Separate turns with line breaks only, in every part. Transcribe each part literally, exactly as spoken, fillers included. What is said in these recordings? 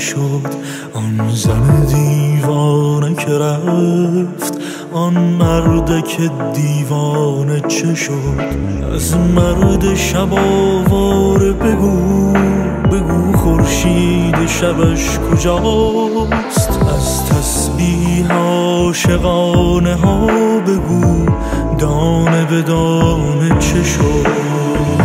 شد آن زن دیوانه که رفت، آن مرد که دیوانه چه شد؟ از مرد شب آواره بگو بگو خورشید شبش کجاست؟ از تسبیح عاشقانه ها بگو دانه به دانه چه شد؟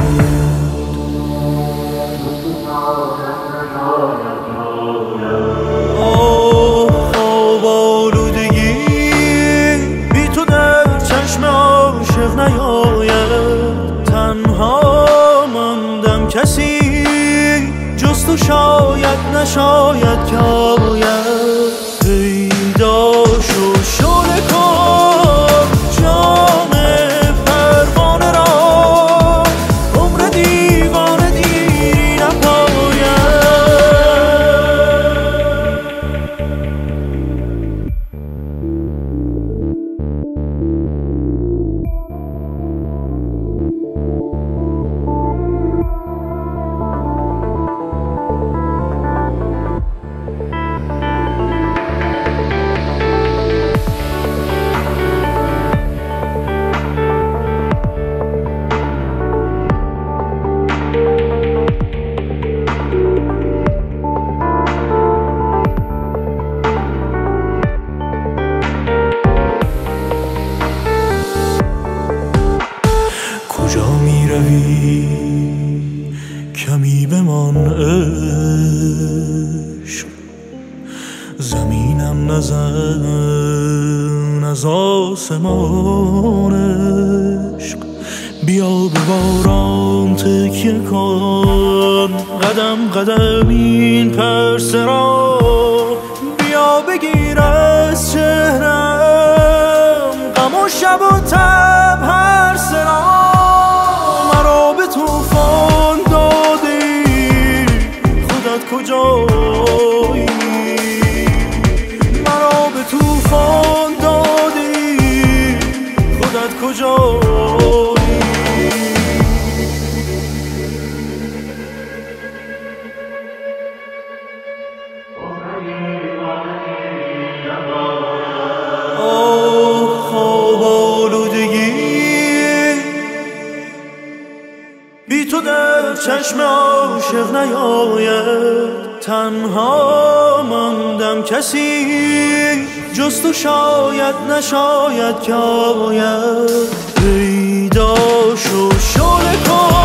نیاید تنها ماندم، کسی جز تو شاید نشاید که آید. پیدا شو شعله کن جام پروانه را، عمر دیوانه دیری نپاید. کجا می روی کمی بمان عشق، زمینم نزن از آسمان عشق. بیا به باران تکیه کن، قدم قدم این پرسه را. بیا بگیر از چهرم غم و شب و تب هر سرا. توفان دادی خودت کجایی؟ مرا به توفان دادی خودت کجایی؟ آه خواب آلودگی بی تو در چشم عاشق نیاید. تنها ماندم، کسی جز تو شاید نشاید که آید. پیدا شو شعله کن